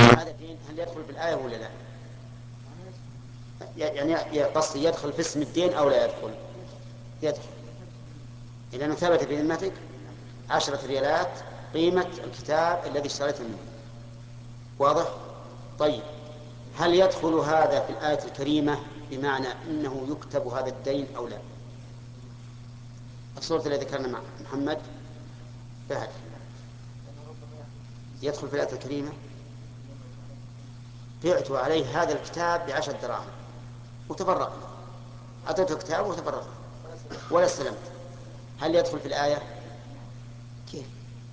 هذا الدين هل يدخل في الآية ولا لا؟ يعني قصدي يدخل في اسم الدين أو لا يدخل؟ يدخل. إذا ثبت في ذمتك 10 ريالات قيمة الكتاب الذي اشتريته منه. واضح؟ طيب، هل يدخل هذا في الآية الكريمة بمعنى أنه يكتب هذا الدين أو لا؟ الصورة التي ذكرنا مع محمد فهد يدخل في الآية الكريمة. بعت عليه هذا الكتاب ب10 دراهم وتفرقنا، أعطيته كتاب وتفرقنا ولا استلمت، هل يدخل في الآية؟ كيف؟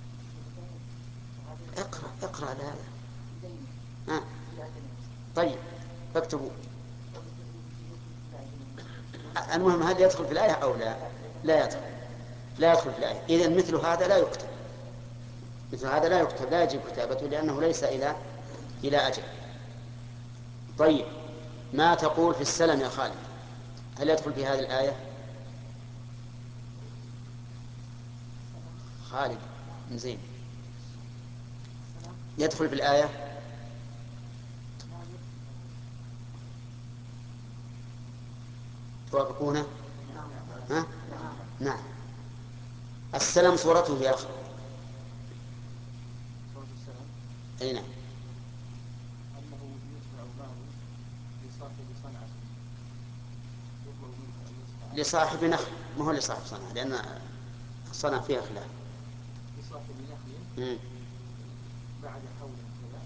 اقرأ هذا. طيب فاكتبوا. المهم هل يدخل في الآية أو لا؟ لا يدخل. لا يدخل في الآية. إذن مثل هذا لا يكتب، مثل هذا لا يكتب، لا يجب كتابته لأنه ليس إلى أجل. طيب، ما تقول في السلم يا خالد؟ هل يدخل في هذه الآية؟ خالد زين، يدخل في الآية؟ توافقونه؟ ها؟ نعم. السلم صورته يا أخي؟ أي نعم. أنه يتبع ماله لصاحب صنعة يطلب منه أن يصنع لصاحب نخل، ما هو لصاحب صنعة، لأن الصنعة فيها خلاف. لصاحب نخل بعد حول كذا،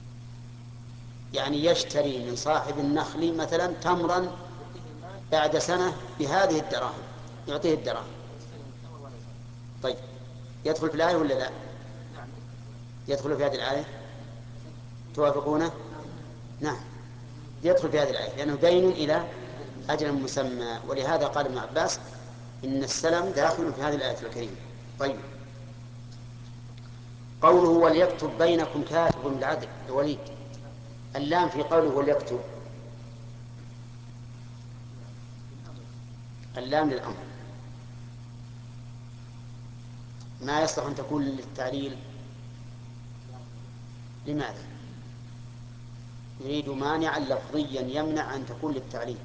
يعني يشتري من صاحب النخل مثلا تمرا بعد سنة بهذه الدراهم، يعطيه الدراهم. طيب، يدخل في الآية ولا لا؟ يدخل في هذه الآية؟ توافقونه؟ نعم، يدخل في هذه الآية لأنه دين إلى أجل مسمى، ولهذا قال ابن عباس إن السلم داخل في هذه الآية الكريمة. طيب، قوله وليكتب بينكم كاتب بالعدل. وليد، اللام في قوله وليكتب، اللام للأمر، ما يصلح أن تكون للتعليل. لماذا؟ يريد مانعا لفظيا يمنع أن تكون للتعليل.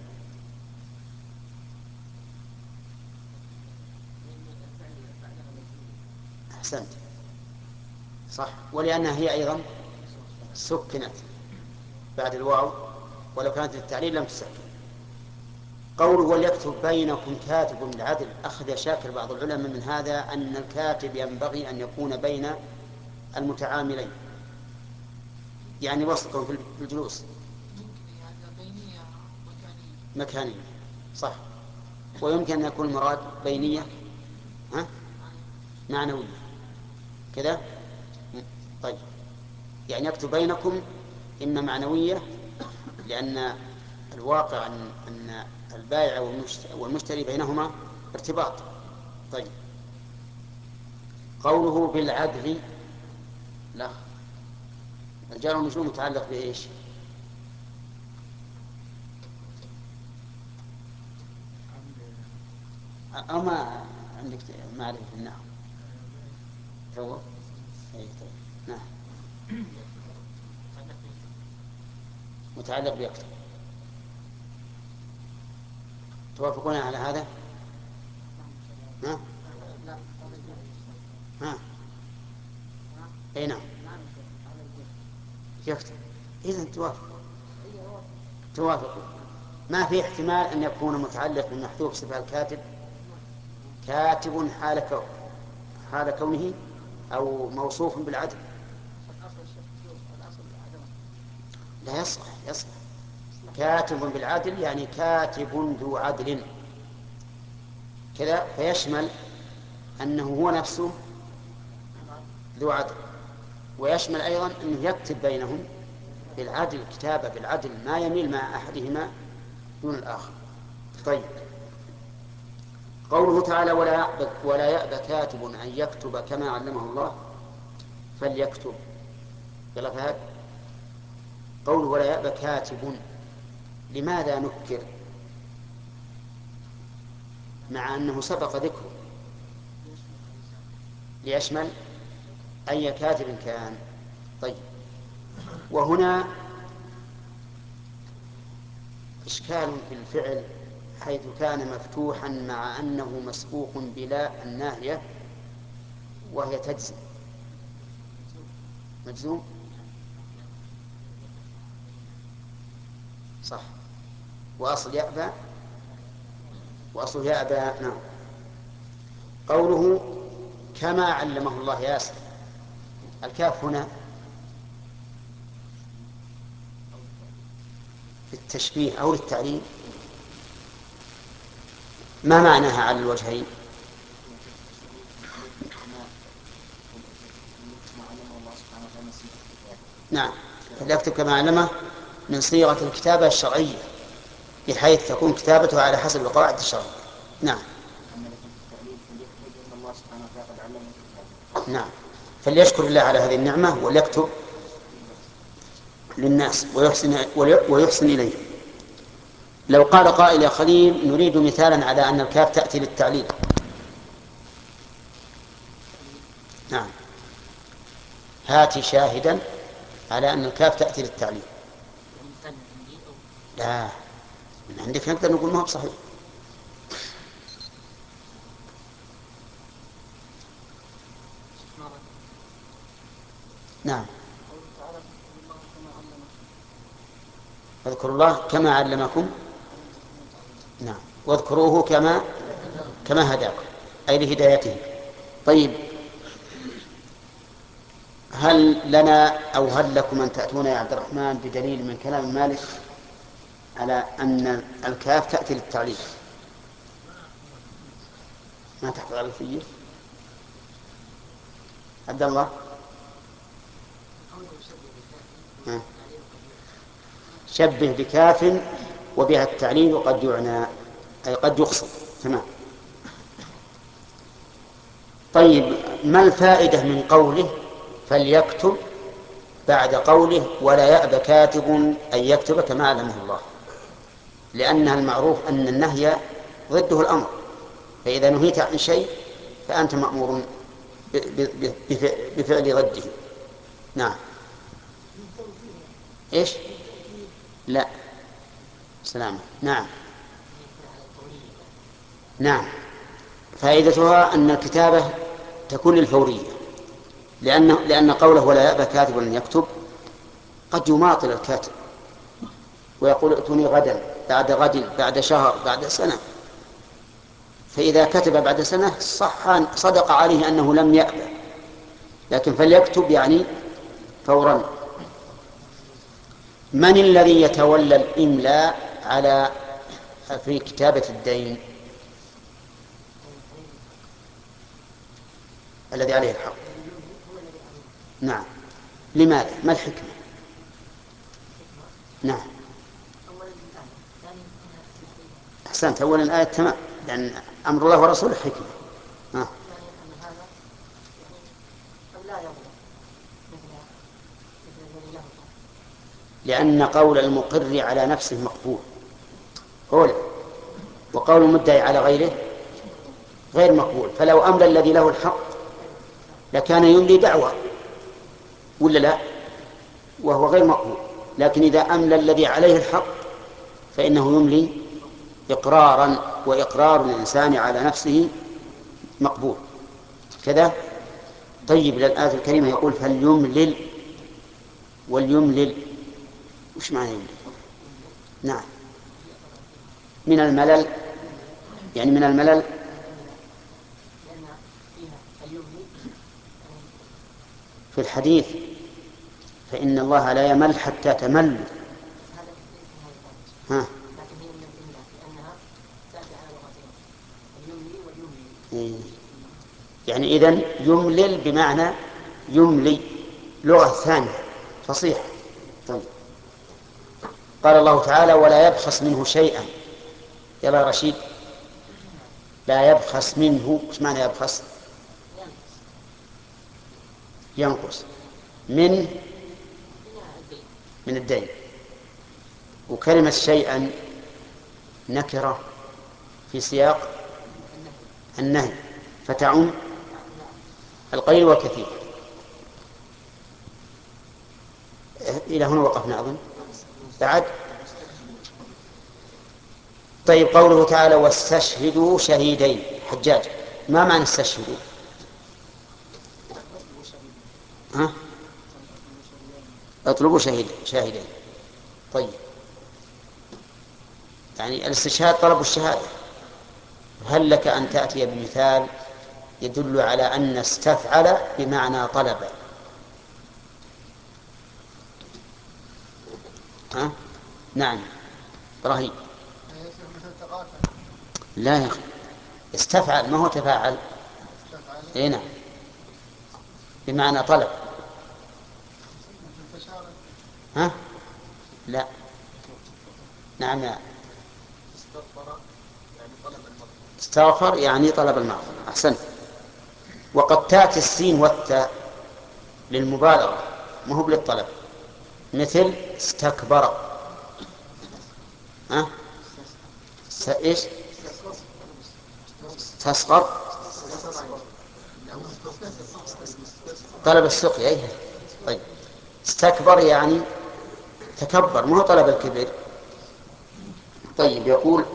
أحسنت، صح، ولأنها هي أيضا سكنت بعد الواو، ولو كانت للتعليل لم تسكن. قوله وليكتب بينكم كاتب بالعدل، أخذ شاكر بعض العلماء من هذا أن الكاتب ينبغي أن يكون بين المتعاملين، يعني وسطهم في الجلوس. بينية مكانية. مكانية، صح. ويمكن أن يكون المراد بينية معنوية كذا. طيب، يعني يكتب بينكم إما معنوية لأن الواقع أن البائع والمشتري بينهما ارتباط. طيب، قوله بالعدل، لا، الجار والمجرور متعلق بإيش؟ أو ما عندك معرفة في النحو؟ هو أي طيب، نعم، متعلق بيكتب. توافقون على هذا؟ ها؟ ها؟ أي نعم، يكتب. إذن توافقوا. ما في احتمال أن يكون متعلق بالمحذوف صفة الكاتب كاتب حال كونه أو موصوف بالعدل. لا يصلح كاتب بالعدل يعني كاتب ذو عدل كذا، فيشمل أنه هو نفسه ذو عدل، ويشمل أيضا أنه يكتب بينهم بالعدل، كتابة بالعدل ما يميل مع أحدهما دون الآخر. طيب، قوله تعالى ولا يأبى كاتب أن يكتب كما علمه الله فليكتب. يلا فهد، قوله ولا يأبى كاتب، لماذا نكر مع أنه سبق ذكره؟ ليشمل أي كاتب كان. طيب، وهنا إشكال في الفعل حيث كان مفتوحا مع أنه مسبوق بلا الناهية وهي تجزم. مجزوم صح. وأصل يأبى، وأصل يأبى. نعم. قوله كما علمه الله ياسر، الكاف هنا للتشبيه أو للتعليم، ما معناها على الوجهين؟ نعم، فليكتب كما علمه من صيغة الكتابة الشرعية بحيث تكون كتابته على حسب القواعد الشرعية. نعم. نعم، فليشكر الله على هذه النعمة وليكتب للناس ويحسن إليه. لو قال قائل يا خليل نريد مثالا على أن الكاف تأتي للتعليل. نعم، هات شاهدا على أن الكاف تأتي للتعليل. لا، من عندك نقدر نقول ما هو بصحيح. نعم، اذكروا الله كما علمكم. نعم، واذكروه كما هداكم، أي لهدايته. طيب، هل لنا أو هل لكم أن تأتون يا عبد الرحمن بدليل من كلام مالك على أن الكاف تأتي للتعليل؟ ما تحفظ على الفية عبد الله؟ شبه بكاف وبها التعليل قد يعنى، أي قد يقصد. تمام. طيب، ما الفائدة من قوله فليكتب بعد قوله ولا يأبى كاتب أن يكتب كما علمه الله؟ لأنها المعروف أن النهي ضده الأمر، فإذا نهيت عن شيء فأنت مأمور بفعل ضده. نعم. إيش؟ لا، سلامة. نعم. نعم، فائدتها أن الكتابة تكون للفورية، لأن قوله ولا يأبى كاتب أن يكتب قد يماطل الكاتب ويقول ائتوني غدا، بعد غد، بعد شهر، بعد سنة. فإذا كتب بعد سنة صدق عليه أنه لم يأبى، لكن فليكتب يعني فورا. من الذي يتولى الإملاء في كتابة الدين؟ الذي عليه الحق. نعم. لماذا؟ ما الحكمة؟ نعم. أحسنت، أولا الآية تمام، لأن أمر الله ورسوله حكمة. لأن قول المقر على نفسه مقبول قوله، وقول المدعي على غيره غير مقبول. فلو أملى الذي له الحق لكان يملي دعوى ولا لا، وهو غير مقبول. لكن إذا أملى الذي عليه الحق فإنه يملي إقرارا، وإقرار الإنسان على نفسه مقبول كذا. طيب، للآية الكريمة يقول فليملل، واليملل وش معنى يملل؟ نعم، من الملل، يعني من الملل. في الحديث فإن الله لا يمل حتى تمل. ها. يعني إذن يملل بمعنى يملي، لغة ثانية فصيحة. طيب، قال الله تعالى ولا يبخس منه شيئا. يلا يا رشيد، لا يبخس منه، ايش معنى يبخس؟ ينقص من الدين. وكلمة شيئا نكرة في سياق النهي فتعم القليل والكثير. إلى هنا وقفنا أظن بعد. طيب قوله تعالى واستشهدوا شهيدين. حجاج، ما معنى استشهدوا؟ ها؟ اطلبوا شاهدين. طيب يعني الاستشهاد طلب الشهادة. هل لك أن تأتي بمثال يدل على أن استفعل بمعنى طلب؟ ها؟ نعم إبراهيم. لا يا أخي، استفعل ما هو تفاعل. اي نعم، بمعنى طلب. ها؟ لا. نعم يا استغفر يعني طلب المغفرة. أحسنت. وقد تأتي السين والتاء للمبالغة ما هو للطلب، مثل استكبر. ها؟ ايش؟ استصغر، طلب السقيا. أيه. طيب استكبر يعني تكبر، ما هو طلب الكبر. طيب يقول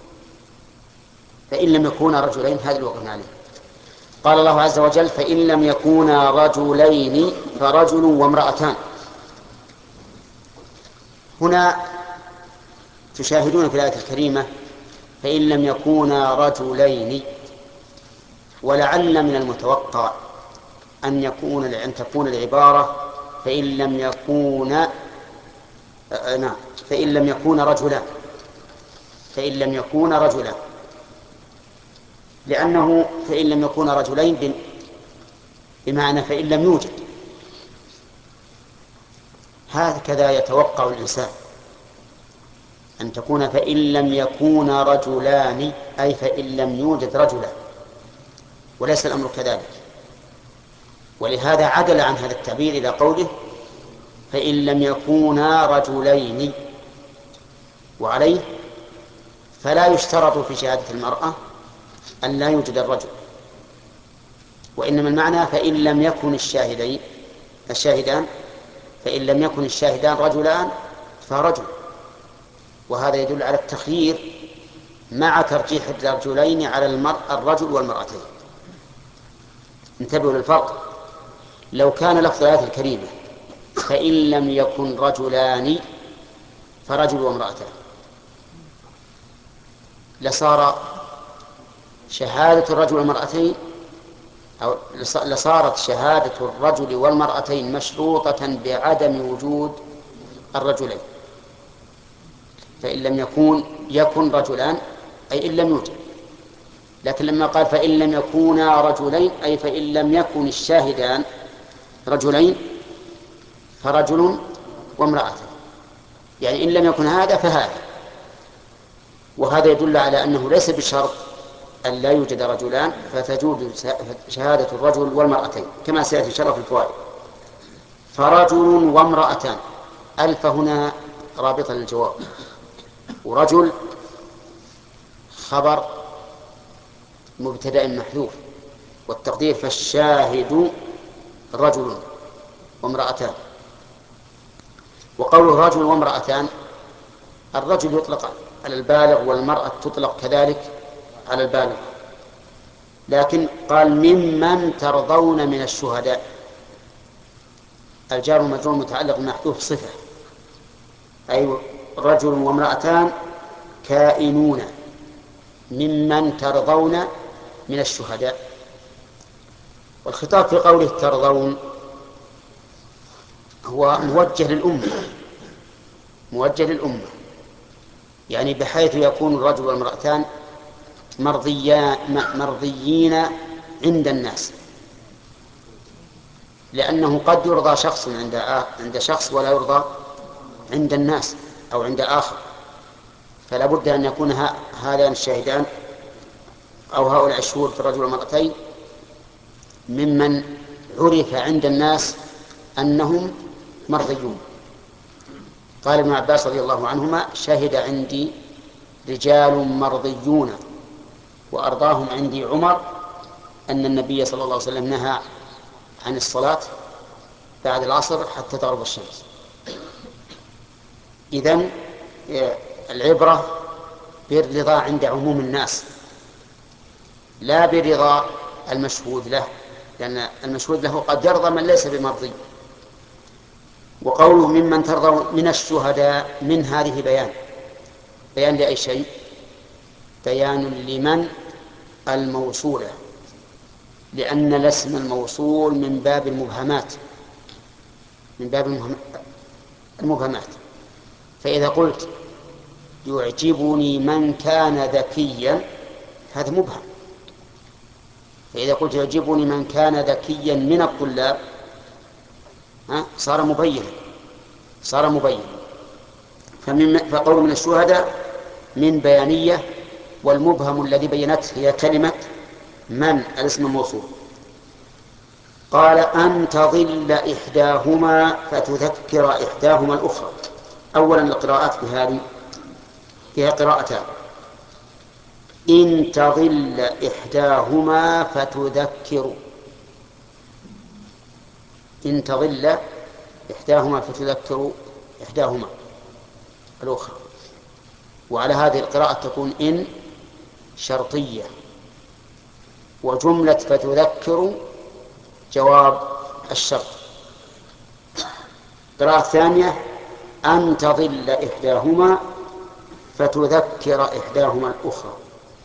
فإن لم يكونا رجلين، هذا الوقف عليه. قال الله عز وجل فإن لم يكونا رجلين فرجل وامرأتان. هنا تشاهدون في الآية الكريمة فإن لم يكونا رجلين، ولعل من المتوقع أن تكون العبارة فإن لم يكون نعم فإن لم يكون رجلان، فإن لم يكون رجلان، لأنه فإن لم يكون رجلين بمعنى فإن لم يوجد. هكذا يتوقع الإنسان أن تكون فإن لم يكون رجلان، أي فإن لم يوجد رجلان، وليس الأمر كذلك. ولهذا عدل عن هذا التعبير إلى قوله فإن لم يكونا رجلين. وعليه فلا يشترط في شهادة المرأة أن لا يوجد الرجل، وإنما المعنى فإن لم يكن الشاهدان فإن لم يكن الشاهدان رجلان فرجل. وهذا يدل على التخيير مع ترجيح الرجلين على الرجل والمرأتين. انتبهوا للفرق. لو كان لفظ الآية الكريمة فإن لم يكن رجلان فرجل وامرأتان، لصار شهادة الرجل والمرأتين أو لصارت شهادة الرجل والمرأتين مشروطة بعدم وجود الرجلين. فإن لم يكن رجلان أي إن لم يوجد. لكن لما قال فإن لم يكونا رجلين أي فإن لم يكن الشاهدان رجلين فرجل وامرأة، يعني إن لم يكن هذا فهذا. وهذا يدل على أنه ليس بشرط أن لا يوجد رجلان فتجوز شهادة الرجل والمرأتين كما سيأتي شرف الفوائد. فرجل وامرأتان، ألف هنا رابطة للجواب. ورجل خبر مبتدأ محذوف، والتقدير فالشاهد رجل وامرأتان. وقوله رجل وامرأتان، الرجل يطلق على البالغ والمرأة تطلق كذلك على البالغ، لكن قال ممن ترضون من الشهداء. الجار والمجرور متعلق بمحذوف صفة، أي رجل وامرأتان كائنون ممن ترضون من الشهداء. والخطاب في قوله ترضون هو موجه للأمة، يعني بحيث يكون الرجل والمرأتان مرضيين عند الناس، لأنه قد يرضى شخص عند شخص ولا يرضى عند الناس أو عند آخر. فلا بد أن يكون هذان الشاهدان أو هؤلاء الشهود في الرجل والمرأتين ممن عرف عند الناس أنهم مرضيون. قال ابن عباس رضي الله عنهما شهد عندي رجال مرضيون وأرضاهم عندي عمر أن النبي صلى الله عليه وسلم نهى عن الصلاة بعد العصر حتى تغرب الشمس. إذن العبرة بالرضا عند عموم الناس لا برضا المشهود له، لأن المشهود له قد يرضى من ليس بمرضي. وقوله ممن ترضى من الشهداء، من هذه بيان لأي شيء؟ بيان لمن الموصولة، لأن الاسم الموصول من باب المبهمات، المبهمات. فإذا قلت يعجبني من كان ذكيا هذا مبهم، فإذا قلت يعجبني من كان ذكيا من الطلاب صار مبين. فقول من الشهداء من بيانية، والمبهم الذي بينته هي كلمة من الاسم الموصول. قال أن تضل إحداهما فتذكر إحداهما الأخرى. أولا القراءات بهذه فيها قراءتان: إن تضل إحداهما فتذكر، إن تضل إحداهما فتذكر إحداهما الأخرى. وعلى هذه القراءة تكون إن شرطية، وجملة فتذكر جواب الشرط. القراءة الثانية أن تضل إحداهما فتذكر إحداهما الأخرى،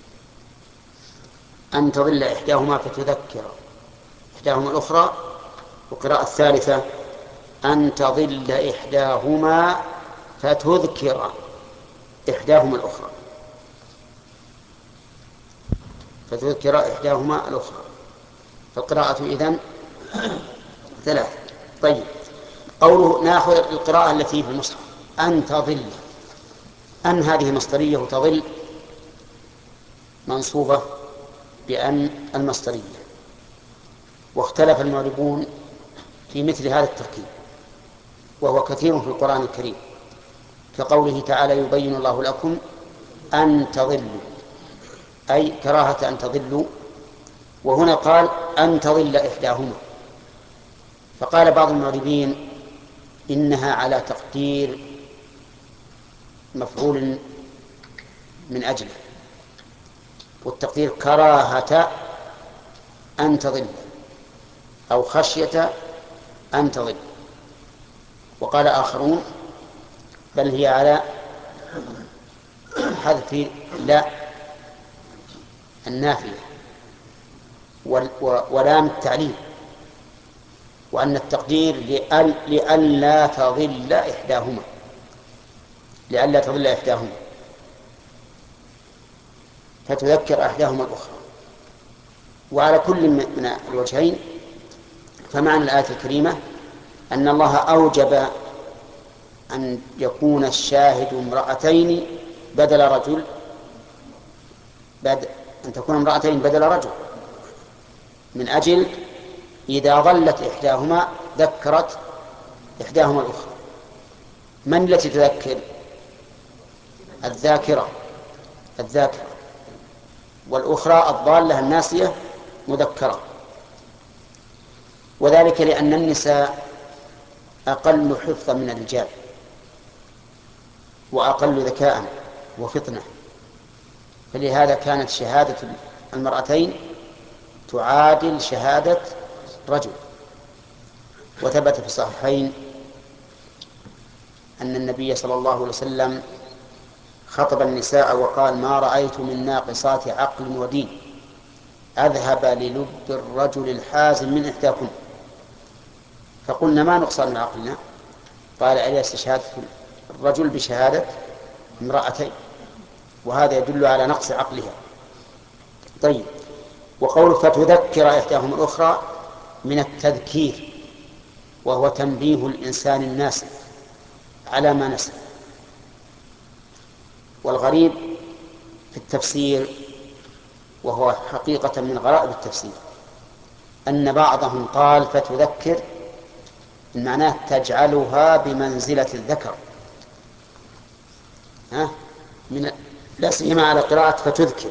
أن تضل إحداهما فتذكر إحداهما الأخرى. والقراءة الثالثة أن تضل إحداهما فتذكر إحداهما الأخرى، فتذكر إحداهما الأخرى. فالقراءة إذن ثلاث. طيب، قوله نأخذ القراءة التي في المصحف أن تضل، أن هذه مصدرية وتضل منصوبة بأن المصدرية. واختلف المعربون في مثل هذا التركيب، وهو كثير في القرآن الكريم، كقوله تعالى يبين الله لكم أن تضلوا، أي كراهة أن تضلوا. وهنا قال أن تضل إحداهما، فقال بعض المعربين إنها على تقدير مفعول من أجله، والتقدير كراهة أن تضل أو خشية أن تضل. وقال آخرون بل هي على حذف لا النافية ولام التعليل، وأن التقدير لئلا تضل إحداهما، لئلا تضل إحداهما فتذكر إحداهما الأخرى. وعلى كل من الوجهين فمعنى الآية الكريمة أن الله أوجب أن يكون الشاهد امرأتين بدل رجل، أن تكون امرأتين بدل رجل، من أجل إذا ضلت إحداهما ذكرت إحداهما الأخرى. من التي تذكر؟ الذاكرة، والأخرى الضالة الناسية مذكرة. وذلك لأن النساء أقل حفظا من الرجال وأقل ذكاء وفطنة، فلهذا كانت شهادة المرأتين تعادل شهادة رجل. وثبت في الصحيحين أن النبي صلى الله عليه وسلم خطب النساء وقال ما رأيت من ناقصات عقل ودين أذهب للب الرجل الحازم من إحداكم. فقلنا ما نقصان من عقلنا؟ قال أليس شهادة الرجل بشهادة امرأتين؟ وهذا يدل على نقص عقلها. طيب، وقول فتذكر إحداهما الأخرى من التذكير، وهو تنبيه الإنسان الناس على ما نسى. والغريب في التفسير، وهو حقيقة من غرائب التفسير، أن بعضهم قال فتذكر معناه تجعلها بمنزلة الذكر، لا سيما على قراءة فتذكر،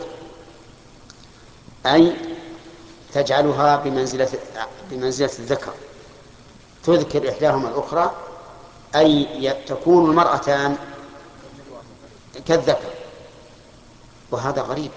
أي تجعلها بمنزلة الذكر، تذكر إحداهما الأخرى، أي تكون المرأتان كالذكر، وهذا غريب،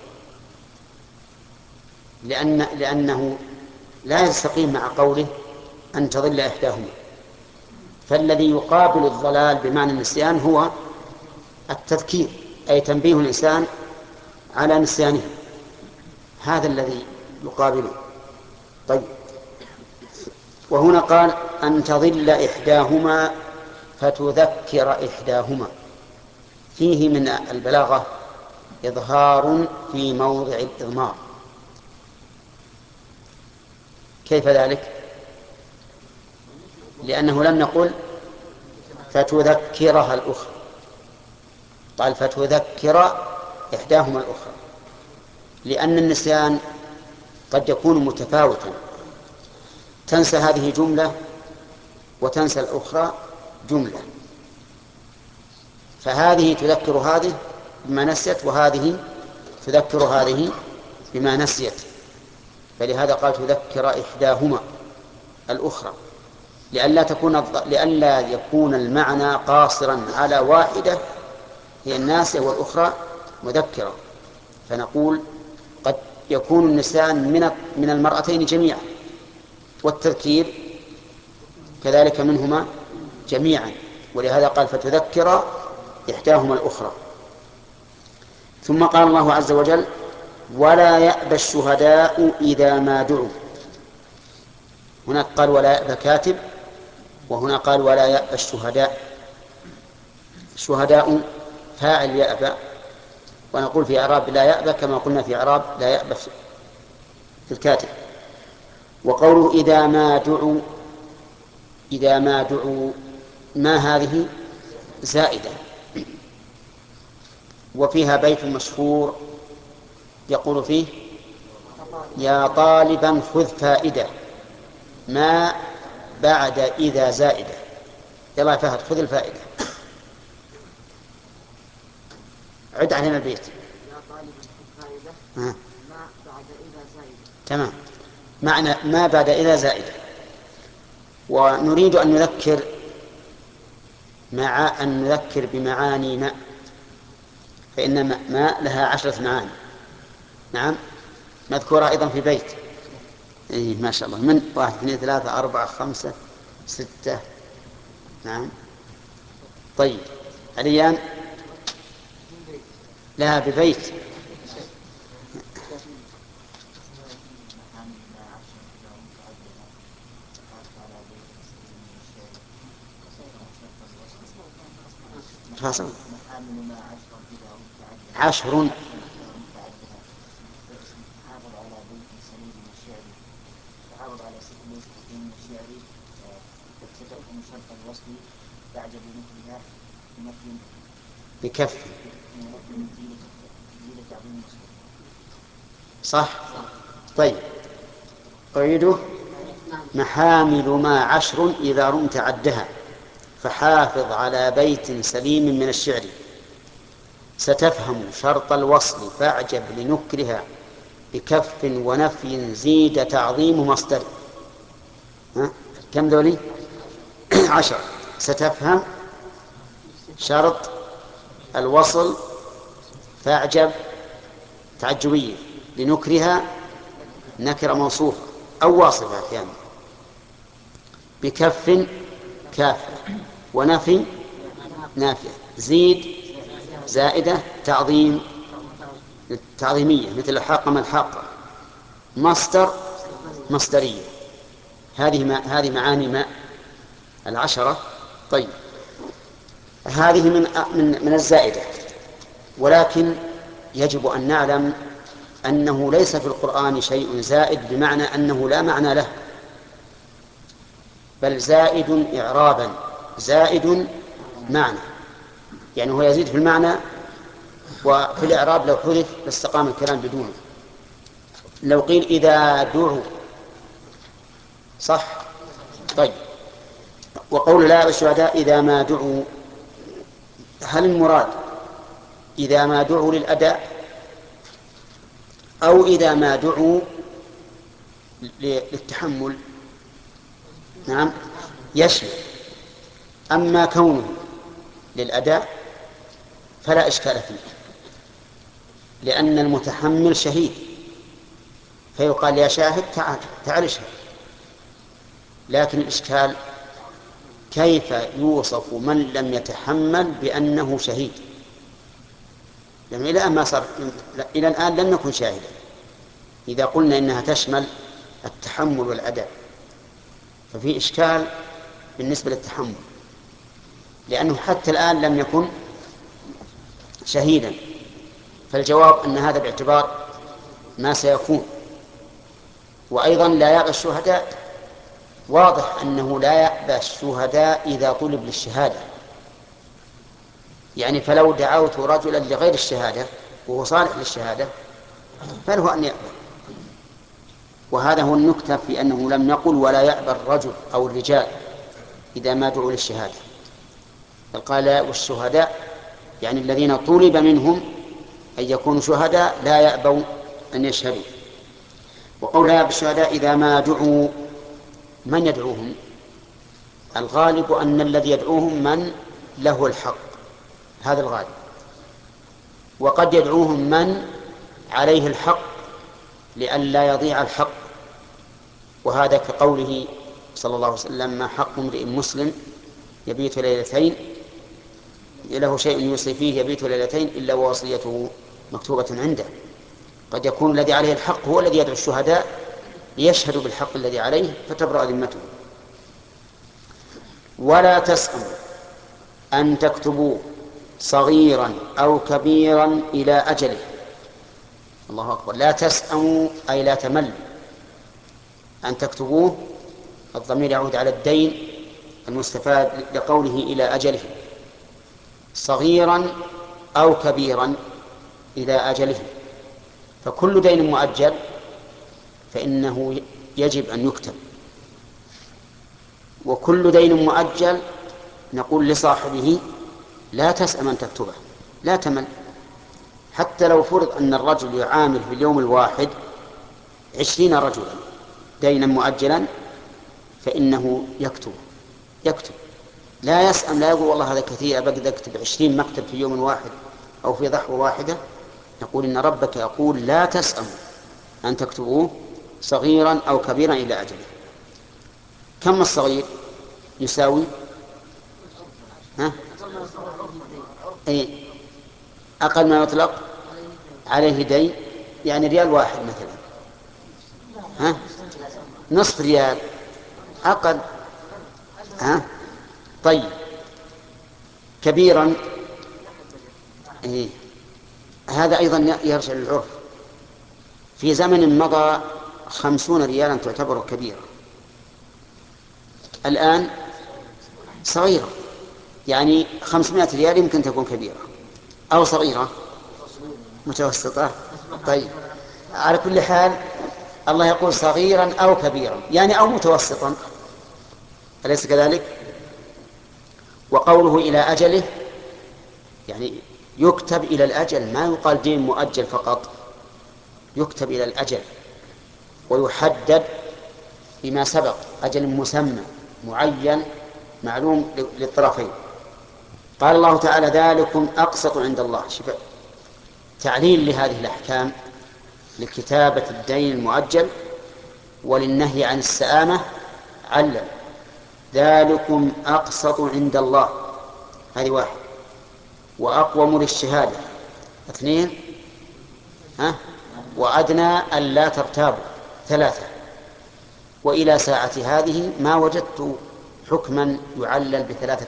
لأنه لا يستقيم مع قوله أن تضل إحداهما. فالذي يقابل الضلال بمعنى النسيان هو التذكير، أي تنبيه الإنسان على نسيانه، هذا الذي يقابله. طيب، وهنا قال أن تضل إحداهما فتذكر إحداهما، فيه من البلاغة إظهار في موضع الإضمار. كيف ذلك؟ لأنه لم يقل فتذكرها الأخرى، قال فتذكر إحداهما الأخرى، لأن النسيان قد يكون متفاوتا، تنسى هذه جملة وتنسى الأخرى جملة، فهذه تذكر هذه بما نسيت، وهذه تذكر هذه بما نسيت، فلهذا قال تذكر إحداهما الأخرى، لئلا يكون المعنى قاصرا على واحدة هي الناسية والأخرى مذكرة، فنقول قد يكون النسيان من المرأتين جميعا، والتذكير كذلك منهما جميعا، ولهذا قال فتذكر إحداهما الأخرى. ثم قال الله عز وجل ولا يأبى الشهداء إذا ما دعوا، هناك قال ولا يأبى كاتب، وهنا قال ولا يأبى الشهداء. الشهداء فاعل يأبى، ونقول في إعراب لا يأبى كما قلنا في إعراب لا يأبى في الكاتب. وقوله إذا ما دعوا، إذا ما دعوا ما هذه زائدة، وفيها بيت مشهور يقول فيه يا طالبا خذ فائدة، ما بعد إذا زائدة. يلا فهد خذ الفائدة، عد علينا البيت. يا طالبا خذ فائدة ما بعد إذا زائدة. تمام، معنى ما بعد إذا زائدة. ونريد أن نذكر بمعاني ما، فإن ما لها 10 معاني. نعم، مذكورة أيضا في بيت. إيه ما شاء الله، من 1 2 3 4 5 6. نعم، طيب عليان لها ببيت. عشر حافظ على بيت سليم من الشعر، تحافظ على بيت سليم من الشعر، ستكون شرط الوصل تعجب مثلها بكف زيد تعظيم الوصل. صح. طيب أعيده. محامل ما 10 إذا رمت عدها، فحافظ على بيت سليم من الشعر، ستفهم شرط الوصل فاعجب لنكرها، بكف ونفي زيد تعظيم مصدر. كم ذولي؟ 10. ستفهم شرط الوصل فاعجب تعجبية، لنكرها نكرة موصوفة أو واصفة أحيانا، بكف كافة، ونفي نافية، زيد زائدة تعظيم تعظيمية مثل حاقة ما الحاقة، مصدر مصدرية. هذه معاني ما 10. طيب هذه من الزائدة، ولكن يجب أن نعلم أنه ليس في القرآن شيء زائد بمعنى أنه لا معنى له، بل زائد إعرابا زائد معنى، يعني هو يزيد في المعنى، وفي الإعراب لو حذف لاستقام الكلام بدونه. لو قيل إذا دعوا صح. طيب، وقول لا الشهداء إذا ما دعوا، هل المراد إذا ما دعوا للأداء أو إذا ما دعوا للتحمل؟ نعم، يشمل أما كونه للأداء فلا إشكال فيه، لأن المتحمل شهيد، فيقال يا شاهد تعال اشهد. لكن الإشكال كيف يوصف من لم يتحمل بأنه شهيد؟ يعني إلى الآن لم يكن شاهدا. إذا قلنا إنها تشمل التحمل والأداء ففي إشكال بالنسبة للتحمل، لأنه حتى الآن لم يكن شهيدا. فالجواب أن هذا باعتبار ما سيكون. وأيضا لا يأبى الشهداء، واضح أنه لا يأبى الشهداء إذا طلب للشهادة. يعني فلو دعوت رجلا لغير الشهادة وهو صالح للشهادة فله أن يأبى. وهذا هو النكتة في أنه لم يقل ولا يأبى الرجل أو الرجال إذا ما دعوا للشهادة، بل قال والشهداء، يعني الذين طلب منهم أن يكونوا شهداء لا يأبوا أن يشهدوا. وقول لا يأبى الشهداء إذا ما دعوا، من يدعوهم؟ الغالب أن الذي يدعوهم من له الحق، هذا الغالب. وقد يدعوهم من عليه الحق لئلا يضيع الحق، وهذا كقوله صلى الله عليه وسلم ما حق امرئ مسلم يبيت ليلتين له شيء يوصي فيه يبيت ليلتين إلا ووصيته مكتوبة عنده. قد يكون الذي عليه الحق هو الذي يدعو الشهداء ليشهدوا بالحق الذي عليه فتبرأ ذمته. ولا تسأموا أن تكتبوا صغيرا أو كبيرا إلى أجله. الله أكبر. لا تسأموا أي لا تملوا أن تكتبوه. الضمير يعود على الدين المستفاد لقوله إلى أجله، صغيرا أو كبيرا إلى أجله. فكل دين مؤجل فإنه يجب أن يكتب، وكل دين مؤجل نقول لصاحبه لا تسأم أن تكتبه، لا تمل. حتى لو فرض أن الرجل يعامل في اليوم الواحد 20 رجلا دينا مؤجلا فإنه يكتب لا يسأم، لا يقول والله هذا كثير بقدر أكتب 20 مكتب في يوم واحد أو في ضحوة واحدة. نقول إن ربك يقول لا تسأم أن تكتبوه صغيرا أو كبيرا إلى أجله. كم الصغير يساوي؟ أقل ما يطلق عليه دين، يعني ريال واحد مثلا، نصف ريال أقل. طيب كبيرا هذا أيضا يرجع للعرف. في زمن مضى 50 ريالا تعتبر كبيرة، الآن صغيرة، يعني 500 ريال يمكن تكون كبيرة أو صغيرة متوسطة. طيب على كل حال الله يقول صغيرا أو كبيرا يعني أو متوسطا، أليس كذلك؟ وقوله إلى أجله يعني يكتب إلى الأجل، ما يقال دين مؤجل فقط، يكتب إلى الأجل ويحدد بما سبق، أجل مسمى معين معلوم للطرفين. قال الله تعالى ذلكم أقسط عند الله. تعليل لهذه الأحكام لكتابة الدين المؤجل وللنهي عن السآمة علل ذلكم أقسط عند الله، هذه واحد. وأقوم للشهادة، اثنين. وأدنى ألا ترتابوا، ثلاثة. وإلى ساعة هذه ما وجدت حكما يعلل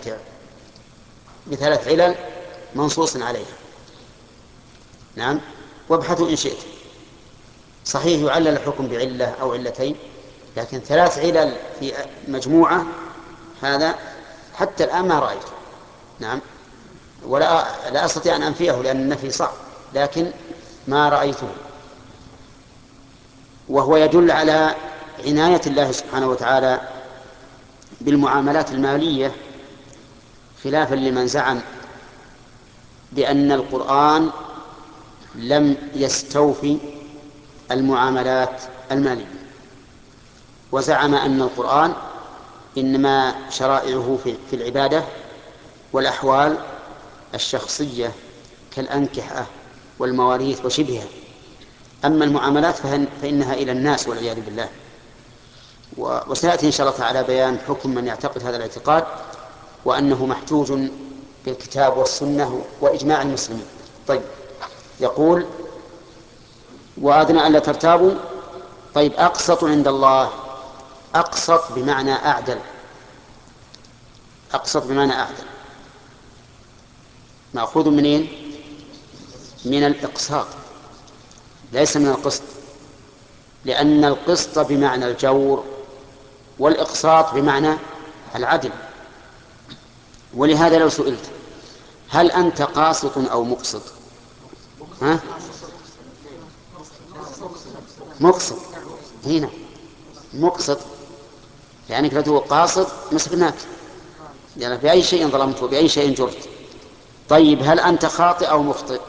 بثلاث علل منصوص عليها. نعم، وابحثوا إن شئت. صحيح يعلل الحكم بعلة أو علتين، لكن 3 علل في مجموعة هذا حتى الآن ما رأيته. نعم، لا أستطيع أن أنفيه لأن النفي صعب، لكن ما رأيته. وهو يدل على عناية الله سبحانه وتعالى بالمعاملات المالية، خلافا لمن زعم بأن القرآن لم يستوفي المعاملات المالية، وزعم أن القرآن إنما شرائعه في العبادة والأحوال الشخصية كالأنكحة والمواريث وشبهها. أما المعاملات فإنها إلى الناس والعياذ بالله. وسيأتي إن شاء الله تعالى بيان حكم من يعتقد هذا الاعتقاد، وأنه محجوج بالكتاب والسنة وإجماع المسلمين. طيب، يقول وأدنى ألا ترتابوا. طيب، أقسط عند الله، أقسط بمعنى أعدل، أقسط بمعنى أعدل مأخوذ منين؟ من الإقساط ليس من القسط، لأن القسط بمعنى الجور والإقساط بمعنى العدل. ولهذا لو سئلت هل أنت قاسط أو مقسط؟ ها؟ مقسط هنا، مقسط، لأنك لو تقول قاسط مسكناك، يعني بأي شيء ظلمت وبأي شيء جرت. طيب، هل أنت خاطئ أو مخطئ؟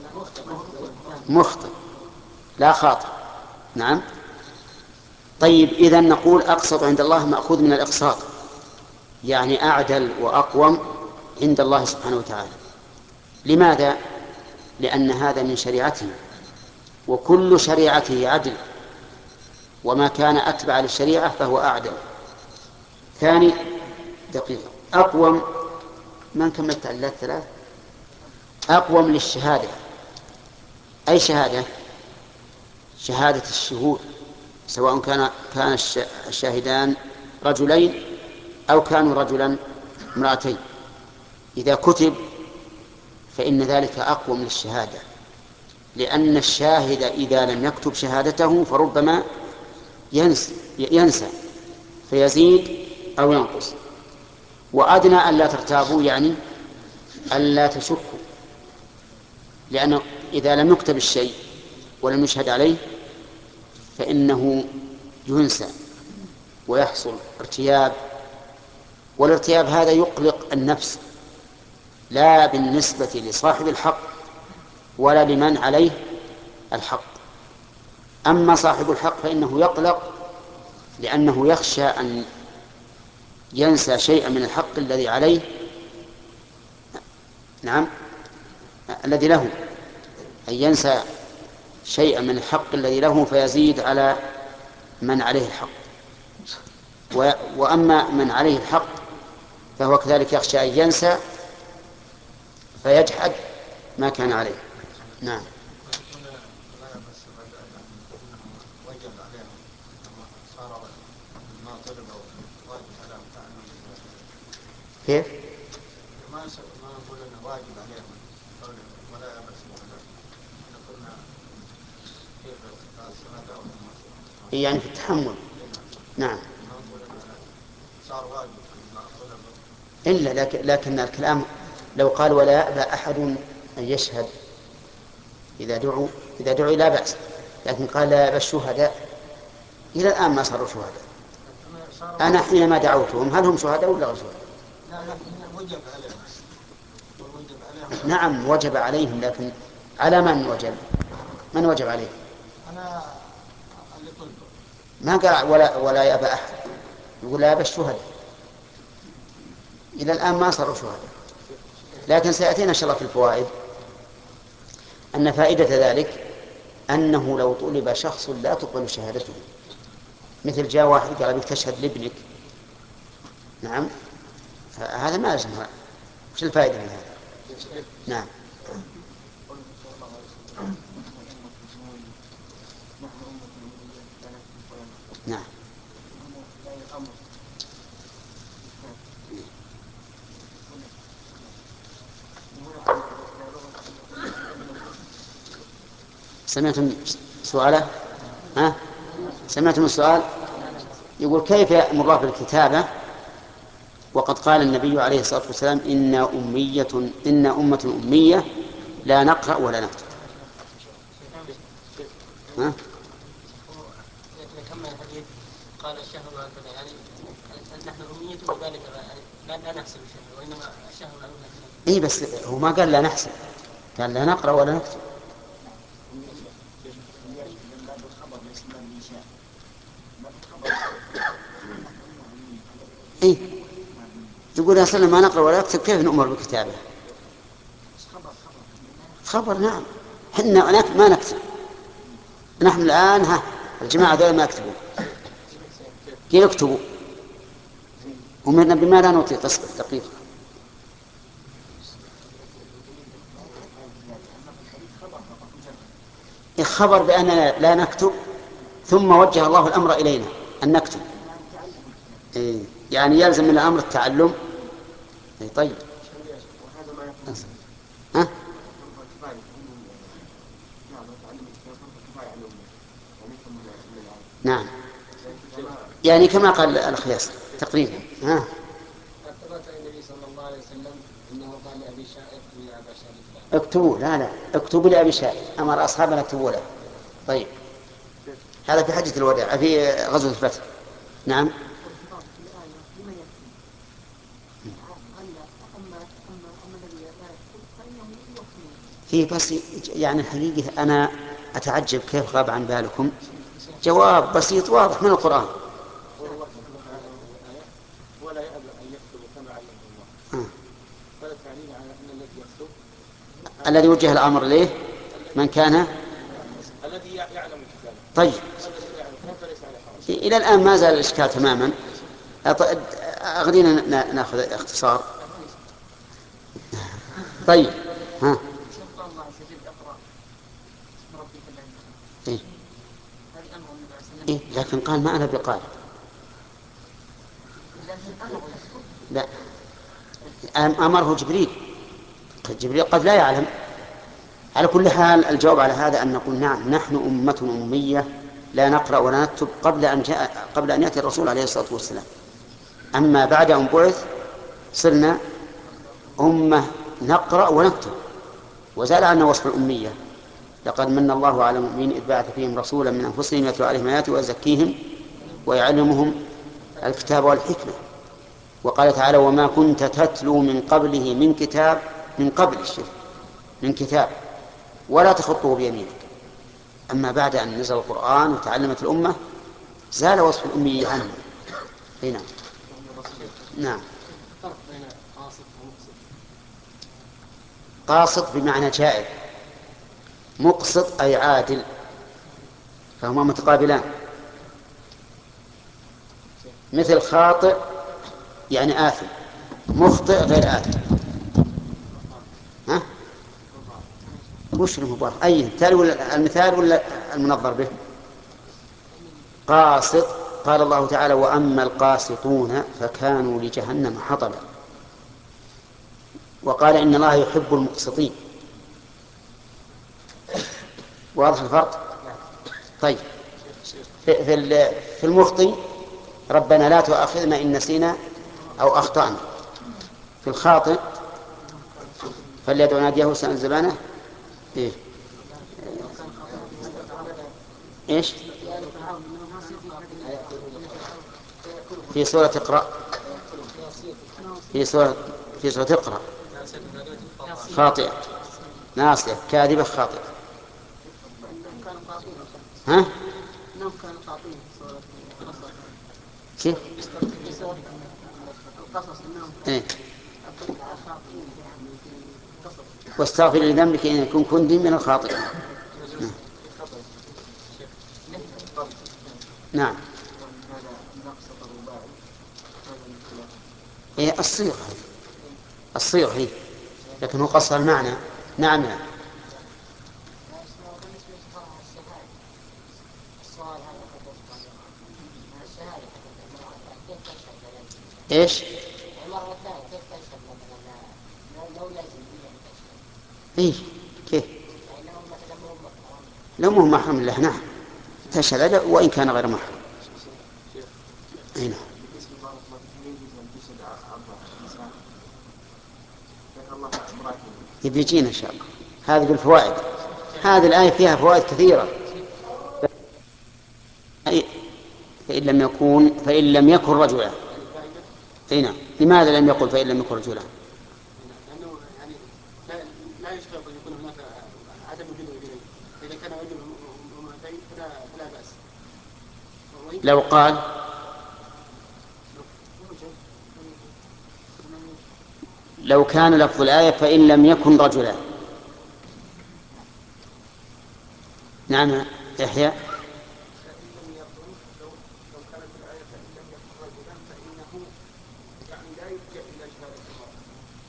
مخطئ لا خاطئ. نعم. طيب، إذن نقول أقسط عند الله مأخوذ من الإقساط، يعني أعدل وأقوم عند الله سبحانه وتعالى. لماذا؟ لأن هذا من شريعته، وكل شريعته عدل، وما كان أتبع للشريعة فهو أعدل. ثاني دقيقة، أقوم، من كملت على ثلاث، أقوم للشهادة. أي شهادة؟ شهادة الشهود، سواء كان الشاهدان رجلين أو كانوا رجلا امرأتين. إذا كتب فإن ذلك أقوم للشهادة، لأن الشاهد إذا لم يكتب شهادته فربما ينسى فيزيد أو ينقص. وأدنى ألا ترتابوا يعني ألا تشكوا، لأن إذا لم يكتب الشيء ولم يشهد عليه فإنه ينسى ويحصل ارتياب، والارتياب هذا يقلق النفس، لا بالنسبة لصاحب الحق ولا لمن عليه الحق. أما صاحب الحق فإنه يقلق لأنه يخشى أن ينسى شيئا من الحق الذي عليه، نعم، الذي له، أن ينسى شيئا من الحق الذي له فيزيد على من عليه الحق. وأما من عليه الحق فهو كذلك يخشى أن ينسى فيجحد ما كان عليه. نعم. وجب عليهم صار ما طلبوا واجب عليهم فعلهم. كيف؟ ما نقول انه واجب عليهم ولا يبأس بهذا، قلنا كيف الصلاة أو يعني في التحمل. نعم. ما نقول انه صار واجب ما طلبوا. إلا لكن الكلام لو قال ولا يأبى أحد أن يشهد إذا دعوا لا بأس، لكن قال لا يأبى الشهداء، إلى الآن ما صاروا شهداء. أنا حينما دعوتهم هل هم شهداء ولا غير شهداء؟ لا وجب عليهم. نعم وجب عليهم، لكن على من وجب؟ من وجب عليه؟ أنا اللي طلبه ما قال ولا يأبى أحد، يقول لا يأبى الشهداء. إلى الآن ما صاروا شهداء، لكن سيأتينا إن شاء الله في الفوائد أن فائدة ذلك أنه لو طلب شخص لا تقبل شهادته، مثل جاء واحد قال بك تشهد لابنك، نعم، هذا ما لازم. وش الفائدة من هذا؟ نعم. نعم. سمعتم سؤاله؟ ها؟ سمعتم السؤال؟ يقول كيف يأمر الله بالكتابة وقد قال النبي عليه الصلاة والسلام إن أمة أمية لا نقرأ ولا نكتب. ها؟ يكمل الحديث قال الشهر هكذا، يعني نحن أمية وذلك يعني لا نحسب الشهر، وإنما الشهر معلوم لنا. إيه بس هو ما قال لا نحسب، قال لا نقرأ ولا نكتب. من باب الخبر ليس من باب الإنشاء. باب الخبر إيه؟ يقول يا سلم ما نقرأ ولا نكتب كيف نؤمر بكتابه؟ خبر نعم. حنا ما نكتب. نحن الآن الجماعة ذولا ما يكتبون. كيف يكتبوا؟ أمرنا بما لا نطيق. تصبر دقيقة. خبر بأننا لا نكتب ثم وجه الله الأمر إلينا أن نكتب. إيه؟ يعني يلزم من الأمر التعلم. إيه طيب. ها؟ نعم. يعني كما قال الأخياس تقريبا. ها؟ ثبت عن النبي صلى الله عليه وسلم انه قال لابي شائر اكتب يا ابا شائر. اكتبوا. لا اكتبوا لأبي شائر. أمر أصحابنا اكتبوا له. طيب. هذا في حجة الوداع في غزوة الفتح. نعم. في بس يعني الحقيقة أنا أتعجب كيف غاب عن بالكم جواب بسيط واضح من القرآن. ولا يأبى أن يكتب كما علمه الله. هذا تعليل على أن الذي يكتب الذي وجه الأمر إليه من كان الذي يعلم الكتاب. طيب. إلى الآن ما زال الإشكال تماما. أغنينا نأخذ اختصار. طيب. ها. إيه؟ إيه؟ لكن قال ما أنا بقارئ. لا أمره جبريل. جبريل قد لا يعلم. على كل حال الجواب على هذا أن نقول نعم نحن أمة أمية لا نقرأ ولا نكتب قبل أن يأتي الرسول عليه الصلاة والسلام. أما بعد أن بعث صرنا أمة نقرأ ونكتب وزال عنا وصف الأمية. لقد من الله على المؤمنين إذ بعث فيهم رسولا من أنفسهم يتلو عليهم آياته ويزكيهم ويعلمهم الكتاب والحكمة. وقال تعالى وما كنت تتلو من قبله من كتاب من قبل من كتاب ولا تخطه بيمينك. أما بعد أن نزل القرآن وتعلمت الأمة زال وصف الأمية عنه. هنا. نعم. قاسط بمعنى جائر. مقسط أي عادل. فهما متقابلان. مثل خاطئ يعني آثم. مخطئ غير آثم. ها؟ وش المبارك أي المثال ولا المنظر به؟ قاسط. قال الله تعالى وأما القاسطون فكانوا لجهنم حطبا. وقال إن الله يحب المقسطين. واضح الفرق؟ طيب. في المخطئ ربنا لا تؤاخذنا إن نسينا أو أخطأنا. في الخاطئ فليدعو ناديه سأل زبانه. إيه؟ إيش؟ في سورة اقرأ. في سورة اقرأ خاطئة ناصية كاذبة خاطئة. ها؟ كيف؟ إيه؟ واستغفر لذنبك إن كنت من الخاطئين. نعم. إيه الصيغة هي لكن هو قصر المعنى. نعم. إيش؟ إيه كيف؟ لو مو محرم له نعم تشهد وإن كان غير محرم. هنا يبيجينا إن شاء الله. هذه بالفوائد. هذه الآية فيها فوائد كثيرة. فإن لم يكن رجلا. هنا لماذا لم يقل فإن لم يكن رجلا؟ لأنه يعني لا يشترط أن يكون هناك عدم وجود رجلين. إذا كان رجل وامرأتين فلا بأس. لو قال لو كان لفظ الآية فإن لم يكن رجلا. نعم يحيى. فإن لم يكن لو كانت الآية فإن لم يكن رجلا فإنه يعني لا يلجأ إلى شهادة المرأة.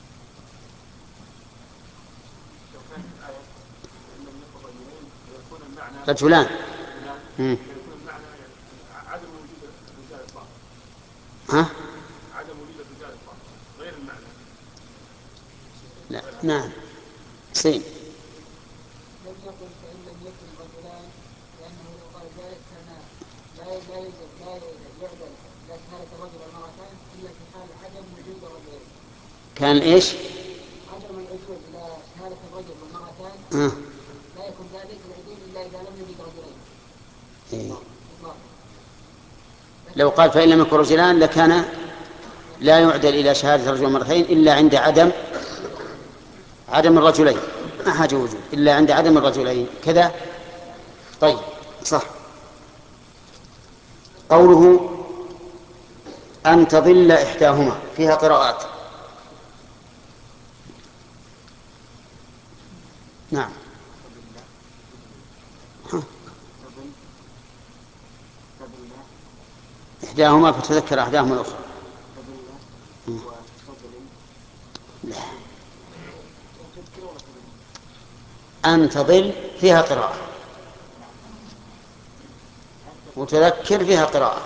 لو كانت الآية فإن لم يكن رجلين فيكون المعنى رجلان. فيكون المعنى يعني عدم وجود الرجال إطلاقا. ها؟ عدم وجود الرجال إطلاقا غير المعنى. لا. نعم سين. لم يقل فإن لم يكن رجلان، لأنه لو قال ذلك كان لا يلزم لا يعدل لا شهادة الرجل والمرأتان إلا في حال عدم وجود الرجلين. كان إيش؟ عدم العدول إلى شهادة الرجل والمرأتان لا يكون ذلك العدول إلا إذا لم يوجد رجلين. إيه. إطلاقا. لو قال فإن لم يكن رجلان لكان لا يعدل إلى شهادة الرجل مرتين إلا عند عدم الرجلين، ما حاجة وجود إلا عند عدم الرجلين كذا. طيب صح. قوله أن تضل إحداهما فيها قراءات. نعم. إحداهما فتذكر أحداهما الأخرى. لا. أن تضل فيها قراءة وتذكر فيها قراءة.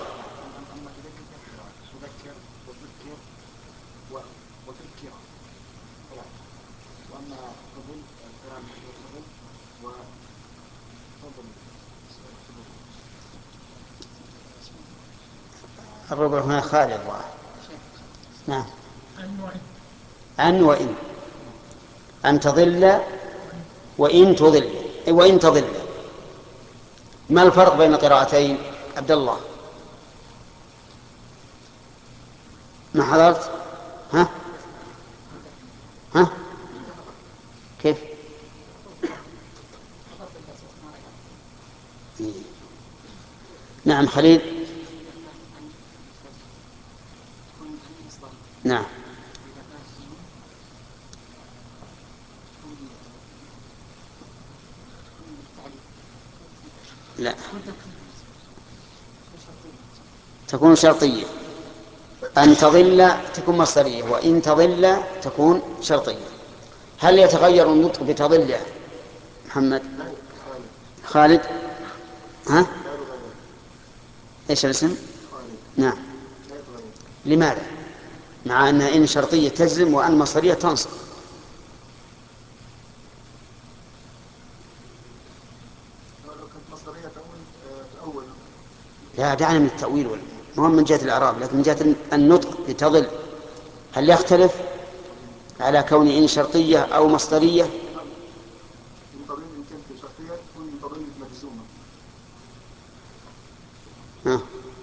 تذكر وتذكر وتذكر. وأما تضل القراءة تضل وتضل. الربع هنا خالي الله. نعم. أن وإن. أن تضل وإن تضل وإن تضل. ما الفرق بين القراءتين عبد الله؟ ما حضرت؟ ها كيف؟ نعم خليل. نعم. لا تكون شرطية. أن تضل تكون مصدرية وإن تضل تكون شرطية. هل يتغير النطق بتضل محمد؟ خالد. ها؟ إيش الاسم؟ نعم. لماذا؟ مع أن إن شرطية تجزم وأن مصدرية تنصب. لا دعنا من التأويل مهم من جهة الإعراب، لكن من جهة النطق بتضل هل يختلف على كون إن شرطية أو مصدرية؟ ها.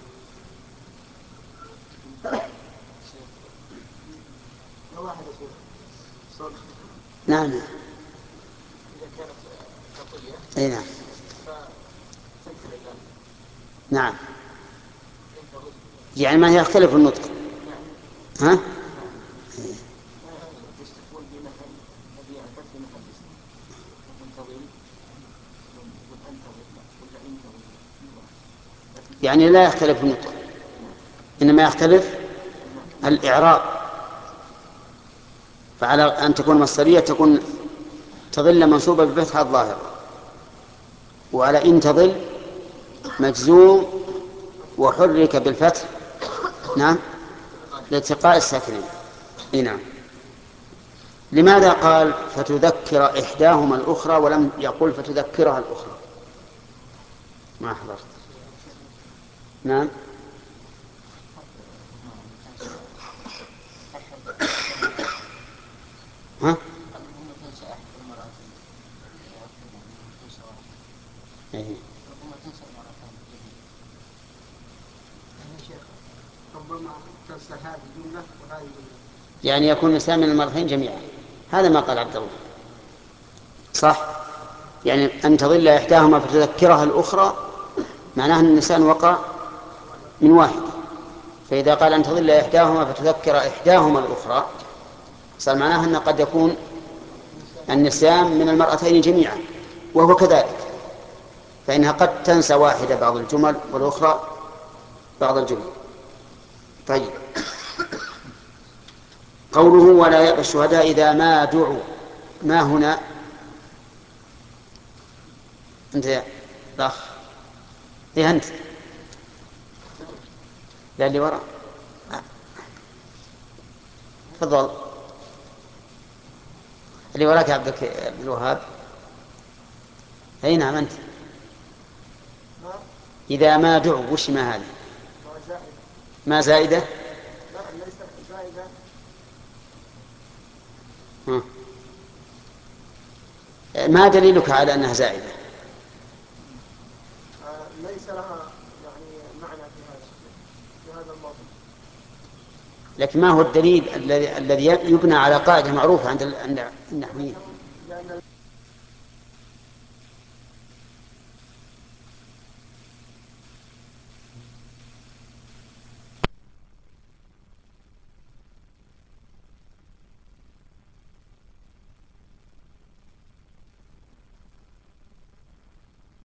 نعم. إذا كانت شرطية أي نعم. فتنكر اللام. نعم يعني ما يختلف النطق. ها؟ تكون بمثل الذي أعدت بمثل الاسم. تكون تضل يقول أن تضل ولا إن تضل. يعني لا يختلف النطق إنما يختلف الإعراب. فعلى أن تكون مصدرية تكون تضل منصوبة بفتحة الظاهر، وعلى إن تضل مجزوم وحرك بالفتح. نعم لالتقاء الساكنين. نعم. لماذا قال فتذكر إحداهما الأخرى ولم يقل فتذكرها الأخرى؟ ما حضرت. نعم. ها؟ إيه. ربما تنسى هذه الجملة وهذه الجملة. يعني يكون الإنسان من المرتين جميعا. هذا ما قال عبد الله صح. يعني أن تضل إحداهما فتذكرها الأخرى معناه أن الإنسان وقع من واحد. فإذا قال أن تضل إحداهما فتذكر إحداهما الأخرى صار معناها أن قد يكون النسيان من المرأتين جميعا، وهو كذلك، فإنها قد تنسى واحدة بعض الجمل والأخرى بعض الجمل. طيب، قوله ولا يأبى الشهداء إذا ما دعوا، ما هنا أنت يا الأخ، إيه أنت؟ لا، اللي وراء. تفضل، اللي وراك يا عبد الوهاب. أي نعم أنت. إذا ما دعوا، وش ما هذه؟ ما زائدة؟ لا، ليست زائدة. ما دليلك على أنها زائدة؟ ليس لها يعني معنى في هذا الموضوع. لكن ما هو الدليل الذي يبنى على قاعدة معروفة عند النحويين؟ لأن